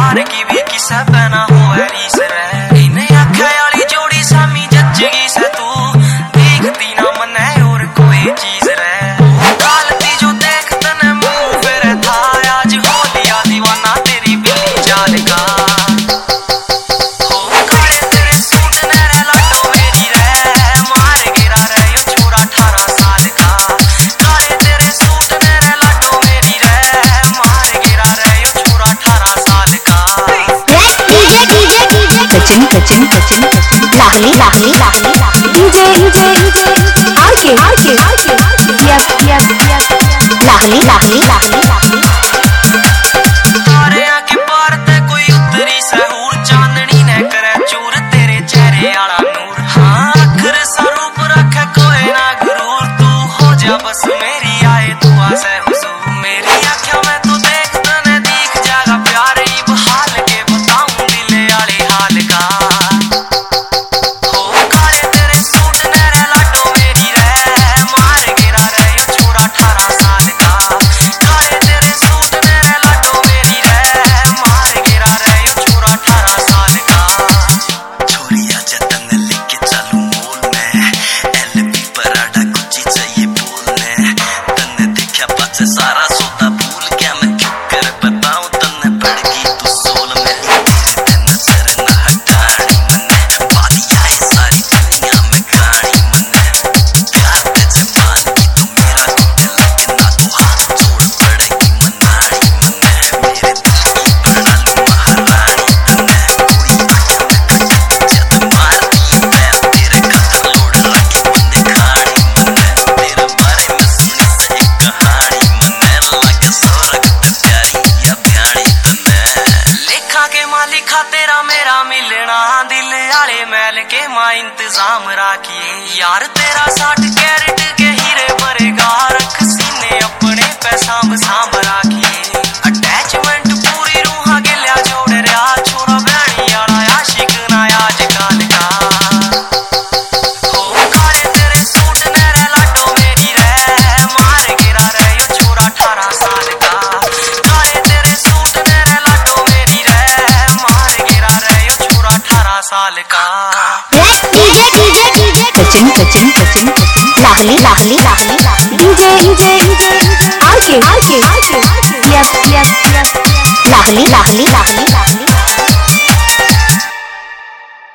प्यार की भी किसे बना हो रीस रे इन्हें आखे वाली जोड़ी सामी जच्चगी से तू देखती ना मने और कोई चीज रे कालती जो देख तने मुंह फिर था आज हो लिया दीवाना तेरी बिल्ली चाल का हो काले तेरे सूट ने रे लाडो मेरी रे मार गिरा रे यो छोरा 18 साल का काले तेरे सूट ने रे लाडो मेरी रे मार गिरा रे यो छोरा 18 साल का Sachin Sachin Sachin Lahli Lahli Lahli DJ DJ RK RK yes yes yes Lahli Lahli Lahli तारे आके पार ते कोई उतरी सहूर चांदनी ने करे चूर तेरे चेहरे आला नूर हाँ अखर सा रूप रखे कोई ना गुरूर तू हो जा बस मेरी आए दुआ से हुजूर मेरी आँखों में तू देख तने दिख जागा प्यार ही बहाल के बताऊं दिल आले हाल का हो काले तेरे सूट ने रे लाडो मेरी रे मार गिरा रे यो छोरा 18 साल का काले तेरे सूट ने रे लाडो मेरी रे मार गिरा रे यो छोरा 18 साल का छोरिया जतन लेके चालू मोल में एलपी पराठा कुछ चाहिए बोलने तन्ने देखा पाछे सारा सोता भूल गया मैं क्यों कर बताऊं तन्ने पड़ गई तू सोल में तेरे नजर ना हटानी मने बादी आए सारी दुनिया में गाड़ी मने गाते जमान की तो मेरा दिल लगे ना तो हाथ छोड़ पड़ेगी मनाड़ी मने मेरे दिल की प्रणाली महारानी तन्ने कोई आँख में खटक जद मारती मैं तेरे कत्ल लोड रखे बंदे खाड़ी मने तेरे बारे में सुनी से एक कहानी मने लगे सोरग ते प्यारी या प्यारी तन्ने लेखा के मालिका तेरा मेरा मिलना दिल आले मैल के मां इंतजाम राखिए यार तेरा 60 कैरेट के हीरे भरेगा रख सीने अपने पे सांभ सांभ राखिए अटैचमेंट पूरी रूहा गिल्या जोड़ रहा छोरा बहनी आला आशिक ना आजकल का हो काले तेरे सूट ने रे लाडो मेरी रे मार गिरा रे यो छोरा 18 साल का काले तेरे सूट ने रे लाडो मेरी रे मार गिरा रे यो छोरा 18 साल का Sachin Sachin Sachin Lahli Lahli Lahli DJ DJ RK RK yes yes yes Lahli Lahli लाहली